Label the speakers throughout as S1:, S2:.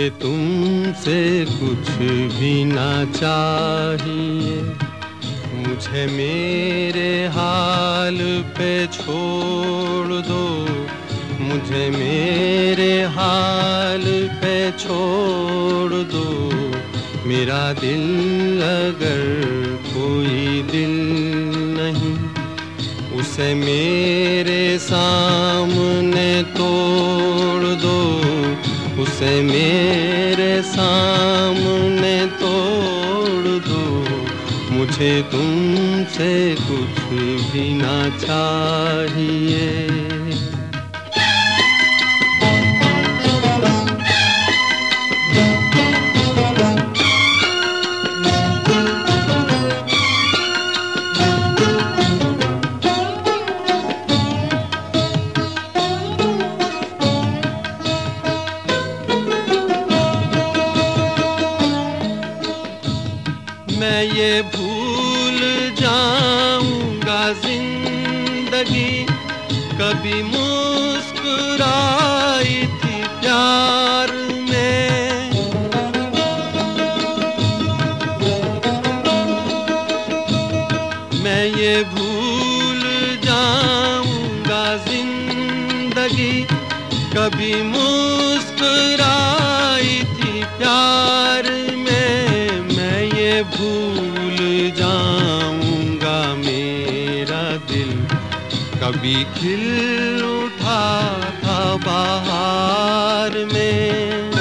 S1: तुमसे कुछ भी ना चाहिए, मुझे मेरे हाल पे छोड़ दो, मुझे मेरे हाल पे छोड़ दो। मेरा दिल अगर कोई दिल नहीं, उसे मेरे सामने तोड़ दो, उसे मेरे सामने तोड़ दो। मुझे तुमसे कुछ भी ना चाहिए। मैं ये भूल जाऊंगा जिंदगी कभी मुस्कुराई थी प्यार में। मैं ये भूल जाऊंगा जिंदगी कभी मुस्कुराई थी प्यार में। भूल जाऊंगा मेरा दिल कभी खिल उठा था बहार में।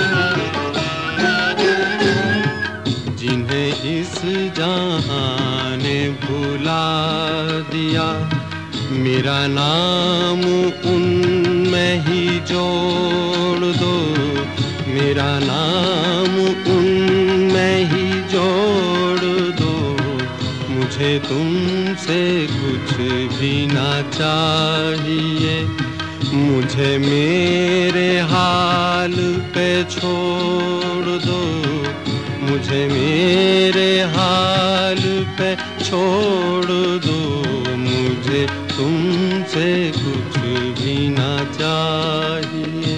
S1: जिन्हें इस जहां ने भुला दिया, मेरा नाम उनमें ही जोड़ दो, मेरा नाम उनमें ही जोड़ दो। मुझे तुमसे कुछ भी ना चाहिए, मुझे मेरे हाल पे छोड़ दो, मुझे मेरे हाल पे छोड़ दो। मुझे तुमसे कुछ भी ना चाहिए।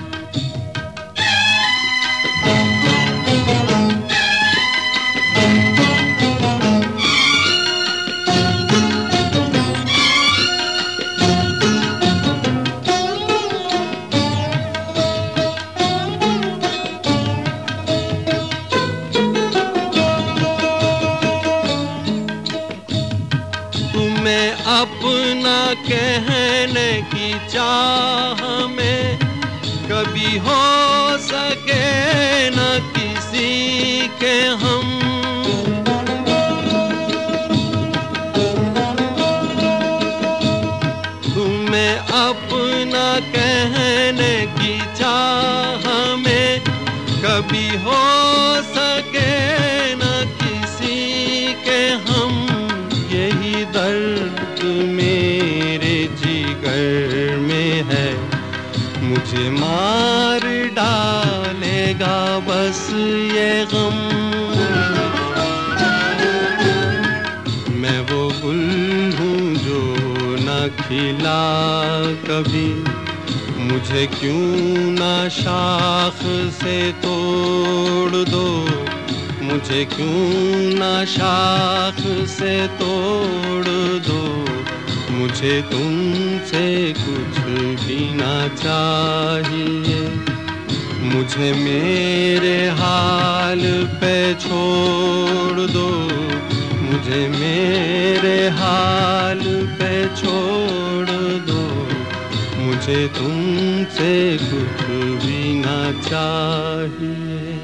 S1: तुम्हें अपना कहने की चाह में कभी हो सके न किसी के हम। तुम्हें अपना कहने की चाह में कभी हो सके न किसी के हम। यही दर्द मेरे जिगर में है, मुझे मार डालेगा बस ये गम। मैं वो गुल हूँ जो न खिला कभी, मुझे क्यों ना शाख से तोड़ दो, मुझे क्यों ना शाख से तोड़ दो। मुझे तुमसे कुछ भी ना चाहिए, मुझे मेरे हाल पे छोड़ दो, मुझे मेरे हाल पे छोड़ दो। मुझे तुमसे कुछ भी ना चाहिए।